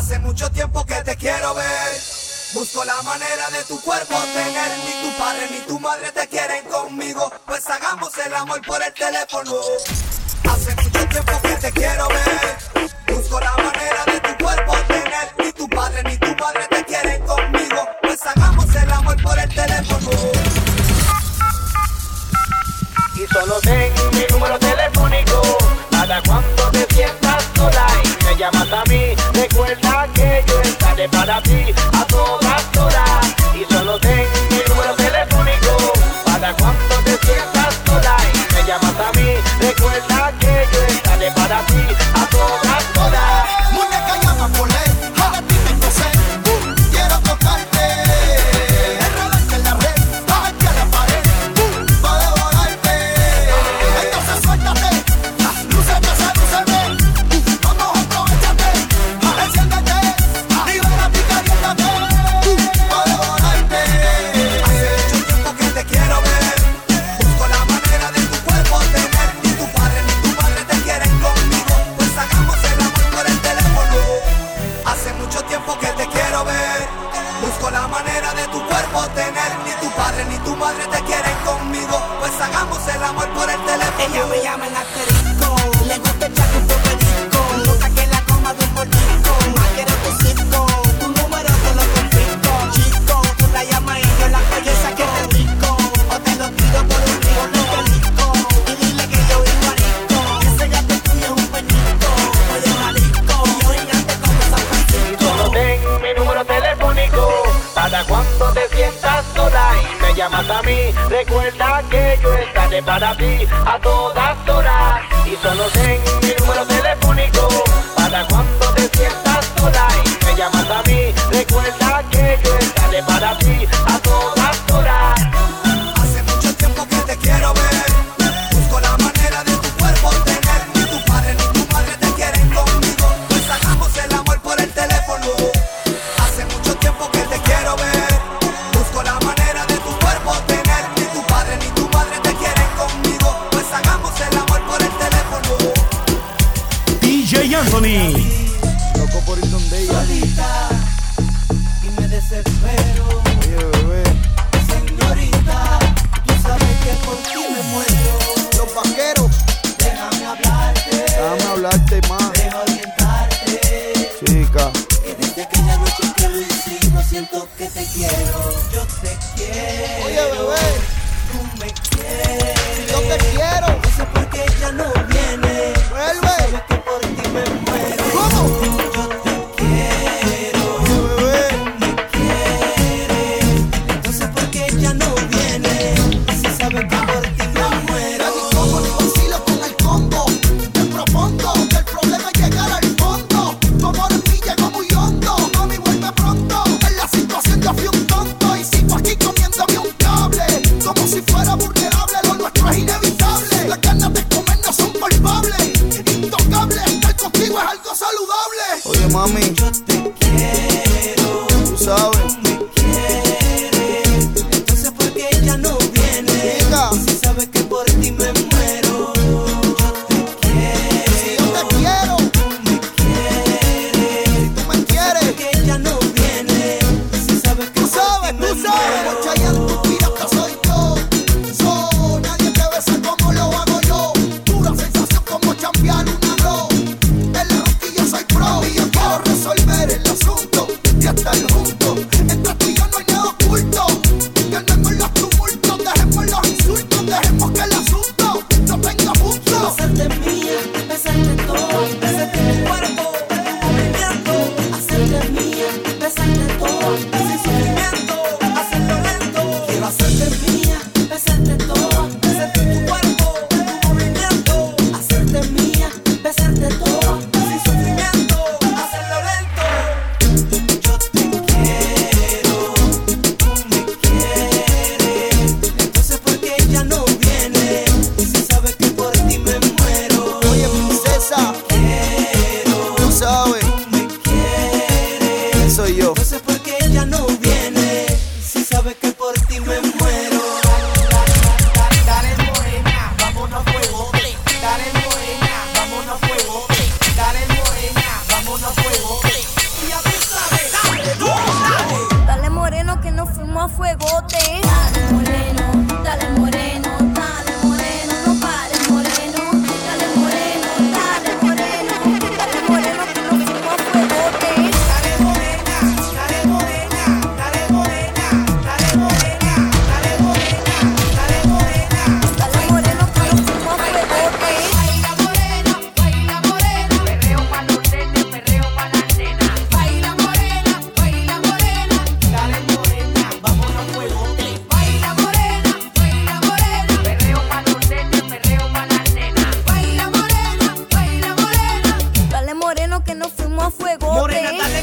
Hace mucho tiempo que te quiero ver. Busco la manera de tu cuerpo tener. Ni tu padre ni tu madre te quieren conmigo. Pues hagamos el amor por el teléfono. Hace mucho tiempo que te quiero ver. Busco la manera de tu cuerpo tener. Ni tu padre ni tu madre te quieren conmigo. Pues hagamos el amor por el teléfono. Y solo ten mi número telefónico para cuando te sientas sola y me llamas a mí. Recuerda que yo estaré para ti a todas horas. Y solo ten mi número telefónico para cuando te sientas sola y me llamas a mí. Recuerda que yo estaré para ti a todas horas. Muñeca, llama por ley, a ti tengo sed. Quiero tocarte, enredarte en la red, bajarte a la pared, pa' devorarte. Entonces suéltate, lúcete, sedúceme. Vamos, aprovechate, enciéndete, libérate y caliéntate, pa' devorarte. Hace mucho tiempo que te quiero ver. Busco la manera de tu cuerpo tener. Ni tu padre ni tu madre te quieren conmigo. Pues hagamos el amor por el teléfono. Hace mucho tiempo que te quiero ver. Busco la manera de tu cuerpo tener. Ni tu padre ni tu madre te quieren conmigo. Pues hagamos el amor por el teléfono. Ella me llama el asterisco, le gusta echar un perico, gusta que la coma de un mordisco, más quiero tu circo, tu número te lo confisco. Chico, tú la llamas y yo la callo, que te rico, o te lo tiro por un río, no te disco, y dile que yo vivo arisco, ese gato tuyo es un pernico, oye Jalisco, yo gigante como San Francisco. Solo ten mi número telefónico para cuando te sientas sola y me llamas a mí. Recuerda que yo estaré para ti a todas horas. Y solo ten mi número telefónico para cuando te sientas sola y me llamas a mí. Recuerda que yo estaré para ti a todas horas. Hace mucho tiempo que te quiero ver. Busco la manera de tu cuerpo tener. Ni tu padre ni tu madre te quieren conmigo. Pues hagamos el amor por el teléfono. Hace mucho tiempo que te quiero ver. Busco la manera de tu cuerpo tener. Ni tu padre ni tu madre te quieren conmigo. Pues hagamos el amor por el teléfono. DJ Anthony. Loco por ir donde ella. Solita, y me desespero. Oye, bebé, Señorita, tú sabes que por ti me muero. los vaqueros, Déjame hablarte, déjame hablarte más, deja orientarte. chica. Que desde aquella noche que lo hicimos siento que te quiero. Yo te quiero. Oye, bebé, Tú me quieres. yo te quiero. No sé por qué ella no viene. Vuelve. Sabes que por ti me muero. ¿Cómo? Yo te quiero. Oye, bebé, Me quieres. Entonces por qué ella no viene. Si sabes que por ti me muero. ya ni como ni vacilo con el combo. Te propongo que el problema es llegar al fondo. Tu amor en mí llegó muy hondo. Mami, vuelve pronto. En la situación yo fui un tonto y sigo aquí comiéndome un cable. Como si fuera vulnerable, lo nuestro es inevitable. Las ganas de comer no son palpables. Intocable, estar contigo es algo saludable. Oye, mami, Yo te quiero. tú sabes. Me quieres. Entonces por qué ella no viene. Chica. Si sabes que por ti me muero. Yo te quiero. Si yo te quiero, Me quieres. si tú me quieres. Que ella no viene. Si sabes que Tú por sabes, ti me tú sabes. muero. Como Chayanne, tu pirata soy yo. Nadie te besa como lo hago yo. Pura sensación como chambear un arroz. En la rosquilla soy pro y yo quiero resolver el asunto y estar juntos. Entre tú y yo no hay nada oculto. Calmemos los tumultos, dejemos los insultos, dejemos que el asunto no tenga punto. Hacerte mía, besarte todo, besarte tu cuerpo, tu movimiento. Hacerte mía, besarte todo, sin sufrimiento, hacerlo lento. Quiero hacerte mía, besarte todo, besarte tu cuerpo, tu movimiento. Hacerte mía, besarte todo, sin sufrimiento, hacerlo lento. Yo te quiero, tú me quieres. Entonces ¿por qué ella no viene? Si sabes que por ti me muero. Oye, princesa, Quiero, tú sabes, me quieres. soy yo. Entonces ¿por qué ella no viene? Si sabes que por ti me muero. Dale morena, vámonos fuego. Dale morena, vámonos fuego. Dale morena, vámonos fuego. Y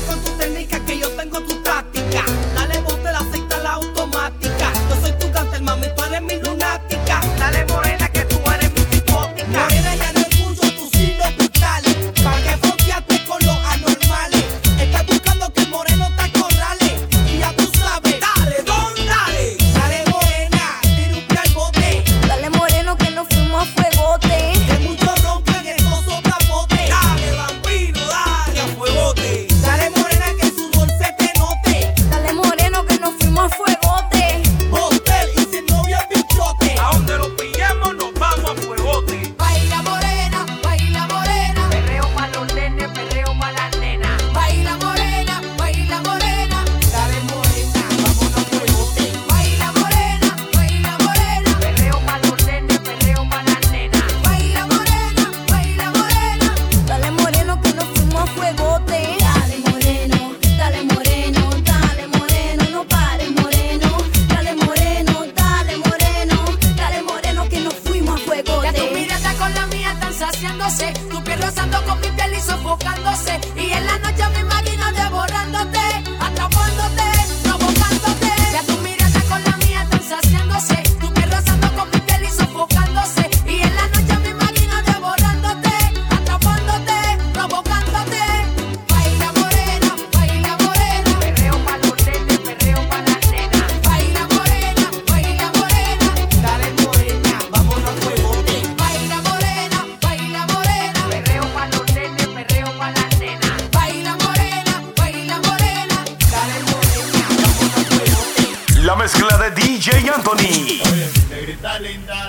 con tu técnica que yo tengo tu táctica. Dale bote, la acepta la automática. Yo soy tu cáncer, mami, tú eres mi lunática. Dale morena que tú eres mi psicótica. Morena ya no escucho tus signos vitales. Pa' que fronteaste con los anormales. Estás buscando que el moreno te acorrale. Y ya tú sabes, dale, don, dale. Dale morena, tira un pie al bote. Dale moreno que nos fuimos a fuegote. Que muchos roncan, estos soplan bote. Dale vampiro, dale a fuegote. Dale morena que su sudor se te note. Dale moreno que nos fuimos a fuegote. Hotel y sin novia bichote. A donde lo pillemos nos vamos a fuegote. Baila morena, baila morena. Perreo pa' los nenes, perreo pa' las nenas. Baila morena, baila morena. Dale morena, vámonos a fuegote. Baila morena, baila morena. Perreo pa' los nenes, perreo pa' las nenas. Baila morena, baila morena. Dale moreno que nos fuimos a fuegote. Dale moreno, dale moreno, dale moreno, no pares moreno. Dale moreno, dale moreno, dale moreno que nos fuimos a fuegote. Ya tu mirada con la mía están saciándose, tu piel rozando con mi piel y sofocándose. Y en la noche me imagino devorándote, atrapándote, provocándote. Ya tu mirada con la mía están saciándose, tu piel rozando con mi piel y sofocándose. Y en la noche me imagino devorándote, atrapándote, provocándote. Baila morena, baila morena. Perreo pa' los nenes, perreo pa' las nenas. Baila morena, baila morena. Dale morena, vámonos a fuegote. Baila morena, baila morena. Perreo pa' los nenes, perreo pa' las nenas. Baila morena, baila morena. Dale morena, vámonos a fuegote. La mezcla de DJ Anthony. Oye, negrita linda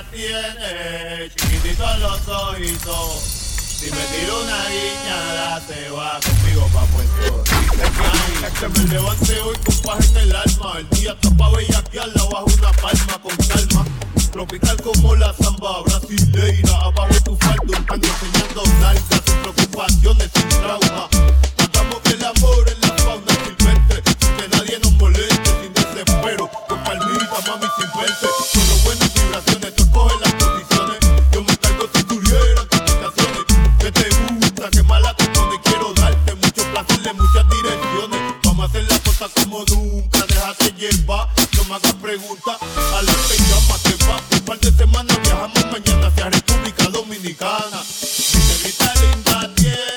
tiene, chiquititos los ojitos. Si me tiro una guiñada, se va conmigo pa' Puerto Rico. Ay, que me levante hoy con paz en el alma. El día está pa' bellaquearla bajo una palma con calma. Tropical como la samba brasileira. Abajo tu falda, un tango enseñando nalgas sin preocupaciones, sin trauma. Hagamos el amor en la fauna silvestre, sin que nadie nos moleste, sin desespero. Con palmita, mami, sin verse. Solo buenas vibraciones, tú escoges las posiciones. Yo me cargo si tuvieran complicaciones. Que te gusta, que mala te pone. Quiero darte mucho placer de muchas direcciones. Vamos a hacer las cosas como nunca. Déjate llevar, no me hagas preguntas. A la que llama te va. Un par de semanas viajamos mañana hacia República Dominicana. Mi negrita linda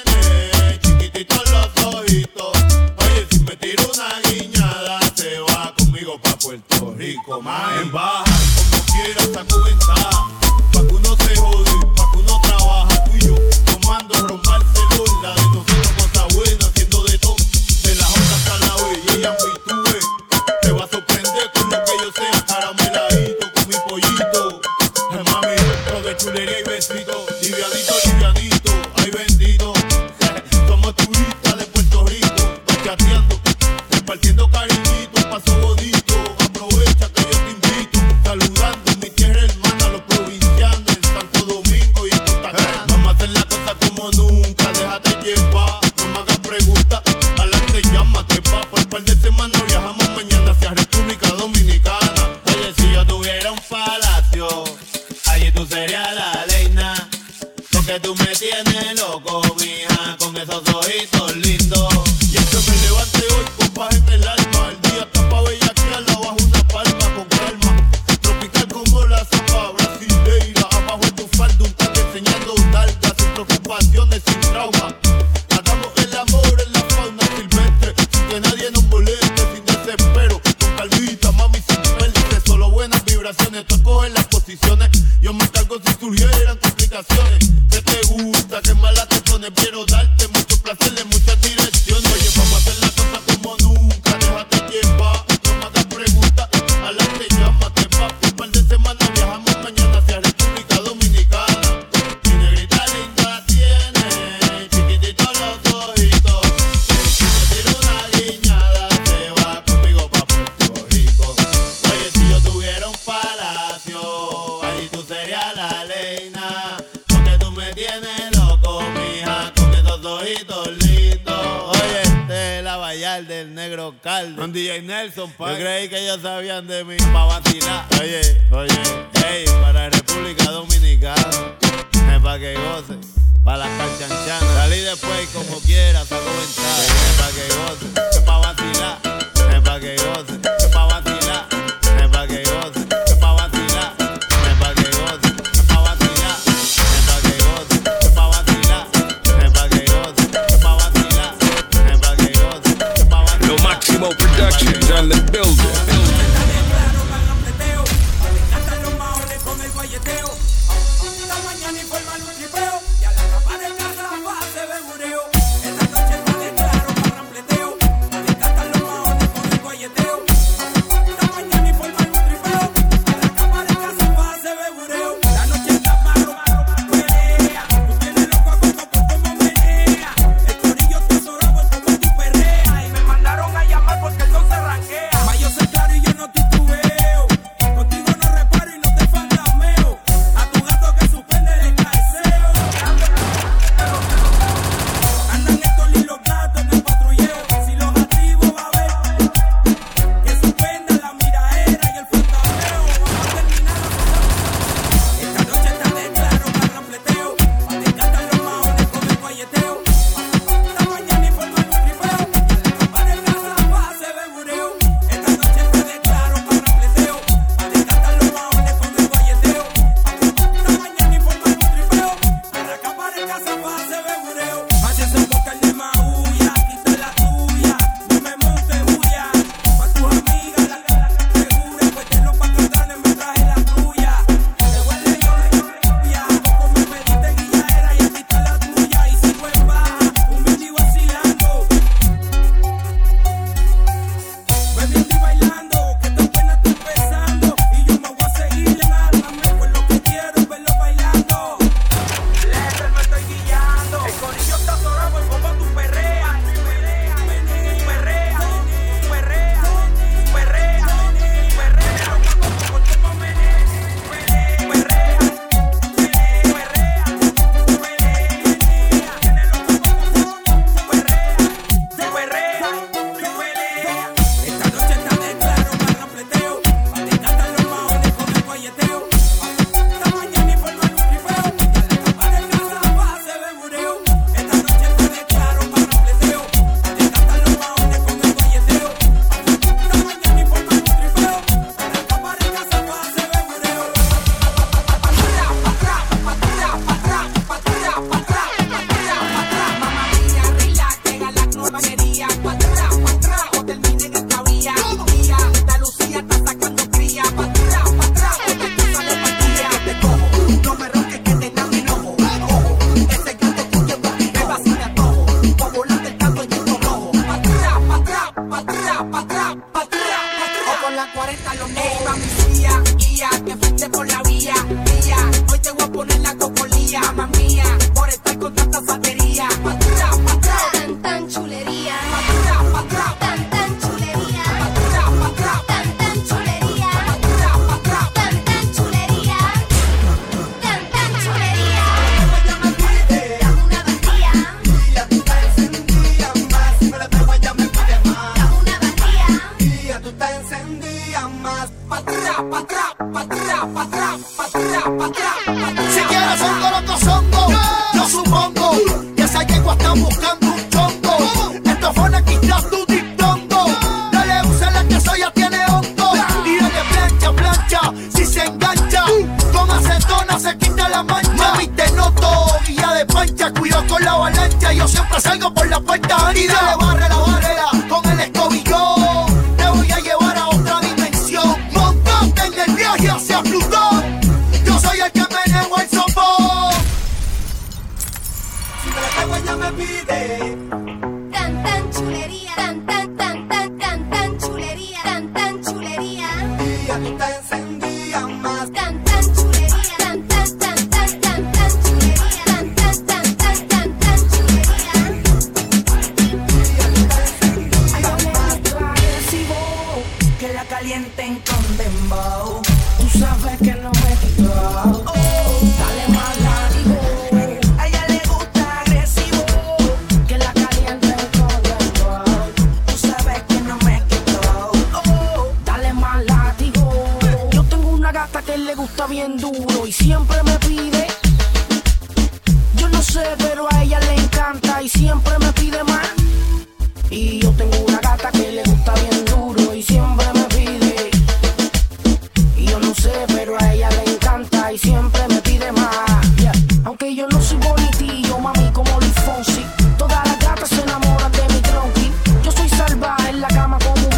tiene, chiquititos los ojitos. Oye, si me tiro una guiñada, se va conmigo pa' Puerto Rico. Man, baja como quieras a comenzar. Pa' que uno se jode, pa' que uno trabaja. Tú y yo tomando romper celular. De nosotros cosas buenas, haciendo de todo. De la J hasta la B, y ella me tuve. Te va a sorprender con lo que yo sea. Carameladito con mi pollito. Ay, mami, lo de chulería y besito. Livianito, livianito, ay bendito. Somos turistas de Puerto Rico, bachateando, repartiendo cariñitos, paso bonito. Aprovecha que yo te invito, saludando en mi tierra hermana, los provincianos en Santo Domingo y en Punta Cana. Vamos a hacer la cosa como nunca, déjate llevar, no me hagas preguntas. Adelante, llámate pa' por un par de semanas viajamos mañana hacia República Dominicana. Oye, si yo tuviera un palacio, allí tú serías la reina. Porque tú me tienes loco, mija, con esos ojitos lindos. Y es que me levante hoy con paz en el alma. El día está pa' bellaquearla bajo una palma con calma. Tropical como la samba brasileira. Abajo en tu falda un tanque enseñando nalgas sin preocupaciones, sin trauma. Hagamos el amor en la fauna silvestre, sin que nadie nos moleste, sin desespero. Con calmita, mami, sin perderse. Solo buenas vibraciones, tú escoges las posiciones. Yo me cargo si surgieran complicaciones. Que te gusta, que mala te pone. Quiero darte mucho placer en muchas direcciones. Oye, vamos a hacer la cosa como nunca. Déjate llevar, no me hagas preguntas. Adelante, llámate pa' un par de semanas viajamos mañana hacia República Dominicana. Mi negrita linda tiene, chiquititos los ojitos. Si me tiro una guiñada, se va conmigo pa' Puerto Rico. Oye, si yo tuviera un palacio, allí tú serías la reina. Porque tú me tienes loco, mija, con esos ojitos lindos. Oye, este es la Bayal del Negro Caldo. Con DJ Nelson, pa. Yo creí que ellos sabían de mí pa' vacilar. Oye, hey, para República Dominicana, es pa' que goce, pa' las calchanchanas. Salí después como quieras a comentar, es pa' que goce. Rebel Productions on the building. Si quieres son colocosongo, yo supongo que esa yegua está buscando un chongo. Esto fue una quita tu diptongo. No le usa la que soy, ya tiene hongo. Tira de plancha, plancha, si se engancha con acetona se quita la mancha. Mami te noto, guía de pancha, cuido con la avalancha. Yo siempre salgo por la puerta ancha. Y dale barre la barrera con el escobillón. Te voy a llevar a otra dimensión. Montate en el viaje hacia Plutón. Yo soy el que meneo el sopón. Si me la pego ella me pide. Tan tan chulería, tan tan tan tan tan tan chulería, tan tan chulería. Y ya tú te encendías más. Tan tan chulería, tan tan tan tan tan tan chulería, tan tan tan tan tan tan chulería. Ay, yo le meto agresivo, que la calienten con dembow. Tú sabes que no me quito. Dale más látigo. A ella le gusta agresivo, que la calienten con dembow. Tú sabes que no me quito. Dale más látigo. Yo tengo una gata que le gusta bien duro y siempre me pide. Yo no sé, pero a ella le encanta y siempre me pide más. Y yo tengo una gata que le gusta bien duro y siempre me pide. Y yo no sé, pero a ella le encanta y siempre me pide más. Yeah. Aunque yo no soy bonitillo, mami, como Luis Fonsi, todas las gatas se enamoran de mi tronqui. Yo soy salvaje en la cama como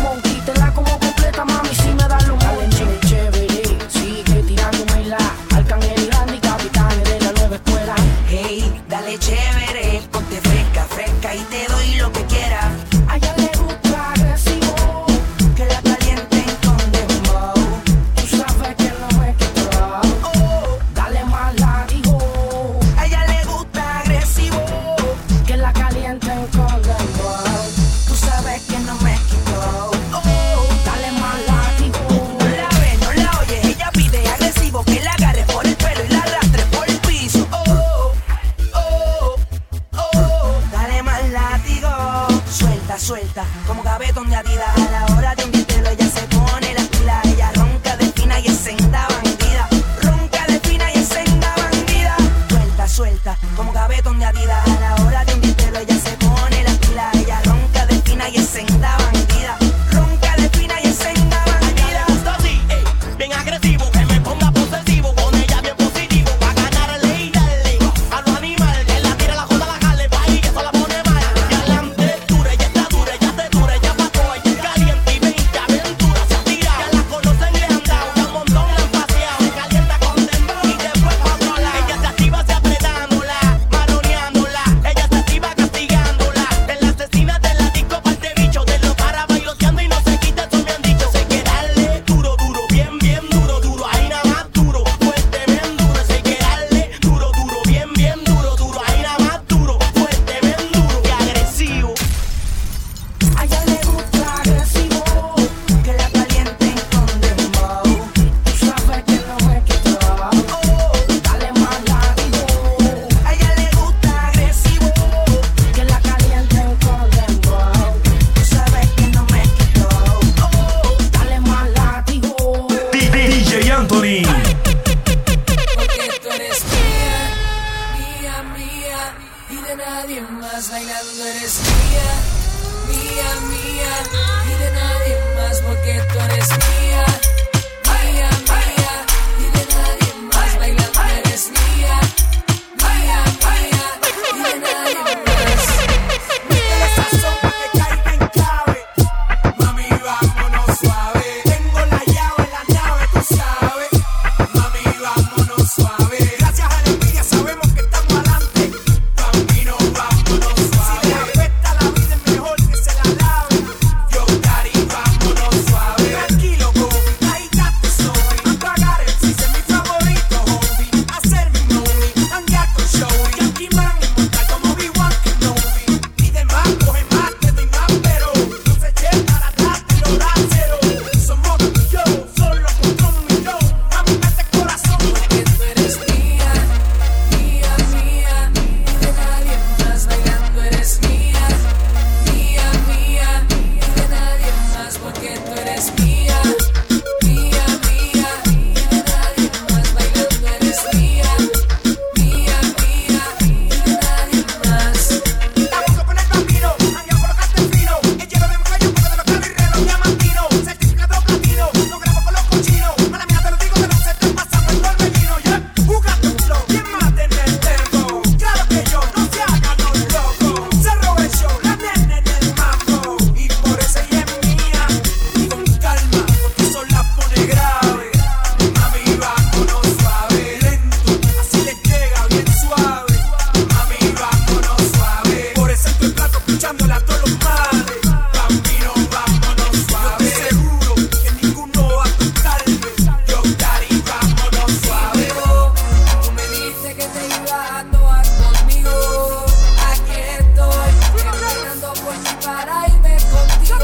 suelta, como gavetón de Adidas. A la hora de un guitelo ella se pone las pilas. Ella ronca de fina y es senda bandida. Ronca de fina y es senda bandida. Suelta, suelta, como gavetón de Adidas. A la hora de un guitelo ella se pone las pilas. Ella ronca de fina y es senda bandida. Ronca de fina y es senda bandida. Gusta así, bien agresivo, que me ponga posesivo. Con ella bien positivo, pa' ganarle y darle a los animales. Que la tira, la joda, la jale, pa' ahí que eso la pone mal. Y adelante dura, ella está dura, ella se dura, ella pasó, ella es caliente y veinte aventuras se ha tirado. Ya la conocen y le han dado, ya un montón la han paseado. Se calienta con dembow y después pa' otro lado. Ella se activa, se apretándola, manoneándola. Ella se activa castigándola. Es la asesina de la disco, parte bicho. De lo para bailoteando y no se quita, eso me han dicho. Se hay que darle duro, duro, bien, bien duro, duro. Ahí nada más duro, fuerte, bien duro. Se hay que darle duro, duro, bien, bien duro, duro. Ahí nada más duro, fuerte, bien duro y agresivo. A ella le gusta agresivo, que la calienten con dembow. Tú sabes que no me quito, dale más látigo. A ella le gusta agresivo, que la calienten con dembow. Tú sabes que no me quito, dale más látigo. DJ Anthony. Porque tú eres mía, mía, mía, y de nadie más bailando eres mía, mía, mía, y de nadie más porque tú eres mía, mía, mía, y de nadie más bailando eres mía, mía, mía, y de nadie más. Métele sazón pa' que caiga en clave. Mami, vámonos suave. Tengo la llave, la nave, tú sabes. Mami, vámonos suave. Gracias a la envidia sabemos que estamos adelante. Bambino, vámonos suave. Si le afecta la vida es mejor que se la lave. Yo, Dari, vámonos suave. Tranquilo, Gobi, ahí está tu sorry. Apagar el chiste es mi favorito, homie. Hacer mi movie, hanguear con Showy. Yankee Man y montar como Obi-Wan Kenobi. Y demás, coge más, te doy más, pero no se eche para atrás, tiro cero. Somos tú y yo, solo contra un millón. Mami, mete corazón. Porque tú eres mía, mía, mía, y de nadie más bailando eres mía, mía, mía, y de nadie más porque tú eres mía, mía, mía, y de nadie más bailando eres mía, mía, mía, y de nadie más. Estamos con el bambino, hangueo colocarte fino. El hielo de un cuello, porque de los cabos y reloj diamantino. Certificado platino, no grabo con los cochinos. Mala mía, te lo digo, de no se te pasamos el torbellino. Yeah, jugando un flow, ¿quién más en el tempo? Claro que yo, no se hagan los locos. Se roba el show, la nena en el mambo. Y por eso ella es mía. Y con calma, porque eso la pone grave. Mami, vámonos suave, lento, así le llega bien suave. Mami, vámonos suave. Por eso en tu plato escuchándola a todos los males. Bambino, vámonos suave. Yo estoy seguro que ninguno va a tocarme. Yo, Dari, vámonos suave. Tú me dijiste que te ibas a tomar conmigo. Aquí estoy, esperando por ti para irme contigo.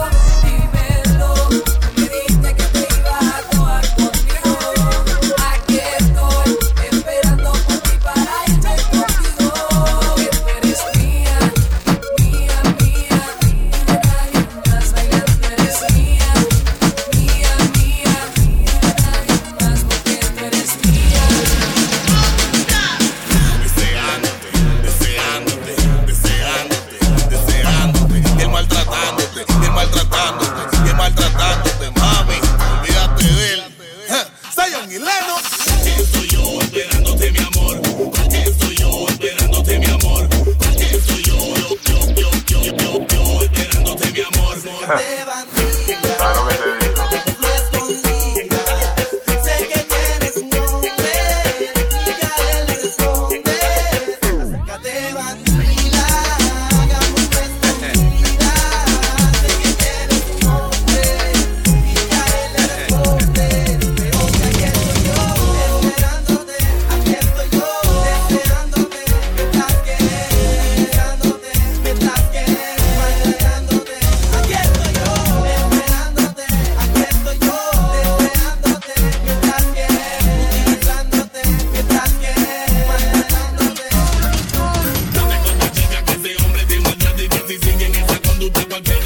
Dímelo. Tú me dijiste que te ibas a tomar conmigo. Aquí estoy, esperando por ti para irme contigo. Que tú eres mía, mía, mía, y de nadie más bailando eres mía, mía, mía, y de nadie más porque tú eres mía. Deseándote, y él maltratándote, mami, olvídate de él. Zion y Leno. Aquí estoy yo esperándote, mi amor. Aquí estoy yo esperándote, mi amor. Aquí estoy yo esperándote, mi amor. Claro que te digo. Sé que tienes un nombre, ya le respondes. Acércate, bandida, hagamos nuestra vida. Sé que tienes un nombre, y ya le respondes. Pero que aquí estoy yo, esperándote. Aquí estoy yo, esperándote. Mientras que, esperándote. Mientras que, maltratándote. Aquí estoy yo.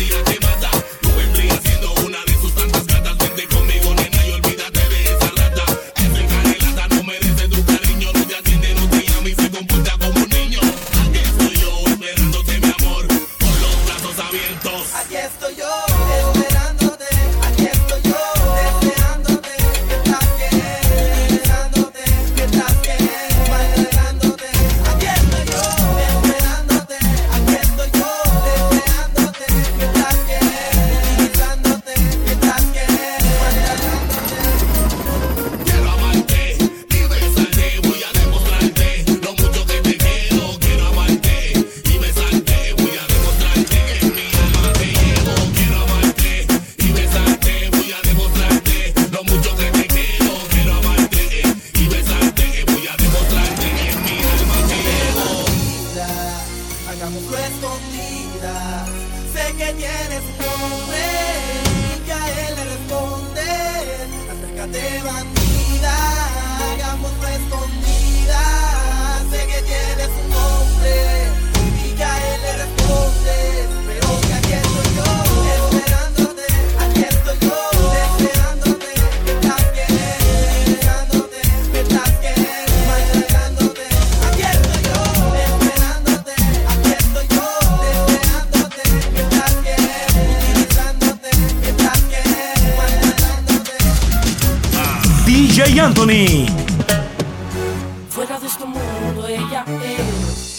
día te mata. Tú vendrías siendo una de sus tantas gatas. Vente conmigo, nena, y olvídate de esa rata. Esa encarelada no merece tu cariño. No te atiende, no te llama y se comporta como un niño. Aquí estoy yo esperándote, mi amor, con los brazos abiertos. Aquí estoy yo esperándote, aquí estoy yo deseándote, que estás bien, besándote, que estás bien, maltratándote. Aquí estoy yo esperándote, aquí estoy yo deseándote, que estás bien, besándote, que estás bien, maltratándote. Quiero amarte y besarte, voy a demostrarte lo mucho que te quiero. Quiero amarte y besarte, voy a demostrarte que en mi alma te llevo. Quiero amarte y besarte, voy a demostrarte lo mucho que te quiero. Quiero amarte y besarte, voy a demostrarte que en mi alma te llevo. Hagámoslo escondidas. Sé que tienes un nombre y que a él le respondes. Acércate, bandida. Hagámoslo escondidas. Sé que tienes un nombre y que a él le respondes. Pero que aquí estoy yo esperándote. Aquí estoy yo deseándote. Que estás bien, besándote. Que estás bien, maltratándote. Aquí estoy yo esperándote. Aquí estoy yo deseándote. Que estás bien, besándote. Que estás bien, maltratándote. DJ Anthony. Fuera de este mundo ella es.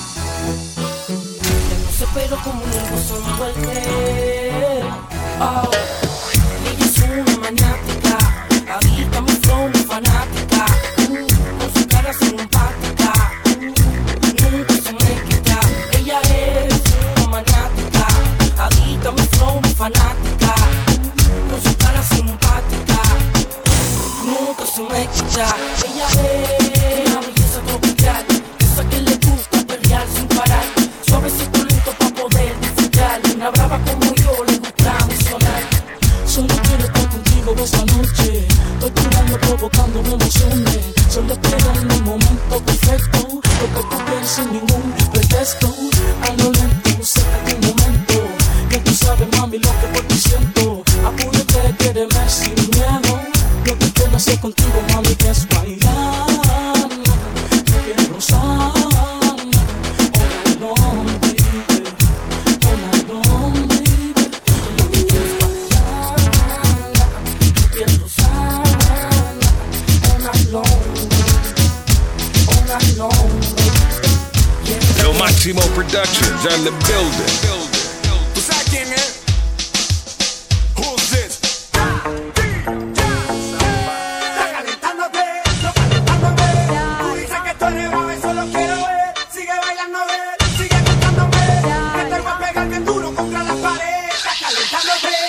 Ya no sé, pero conmigo se envuelve. Oh. Ella es una maniática, habita mi flow, mi fanática. Con su cara simpática, nunca se me quita. Ella es una maniática, habita mi flow, mi fanática. Con su cara simpática, nunca se me quita. Ella es una belleza tropical, esa que le gusta perrear sin parar. Suavecito lento pa' poder disfrutar. Una brava como yo le gusta emocionar. Solo quiero estar contigo esta noche. Estoy tirando, provocando emociones. Solo espera en el momento perfecto, porque tú quieres sin ningún pretexto. A lo lento, cerca de un momento. Que tú sabes, mami, lo que por ti siento. Apúrate, quédeme sin miedo. Lo que quiero hacer contigo, mami, que es bailar. Te quiero rozar. All night long, baby. All night long, baby. Lo que quiero es bailar. Te quiero rozar. All night long, all night long, baby. Lo Máximo Productions on the building. ¿Tú sabes quién es? Who's this? Está calentándote, no calentándome. Tú dices que estoy negado, eso lo quiero ver. Sigue bailando, sigue cantándome. Que te voy a pegar bien duro contra la pared. Está calentándote.